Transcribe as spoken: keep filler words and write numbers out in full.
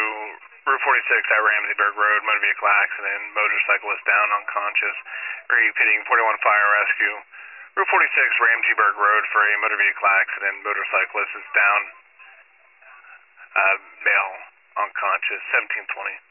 Route forty-six at Ramseyburg Road, motor vehicle accident, motorcyclist down unconscious, repeating forty-one fire rescue. Route forty-six Ramseyburg Road for a motor vehicle accident, motorcyclist is down, uh, male unconscious, seventeen twenty.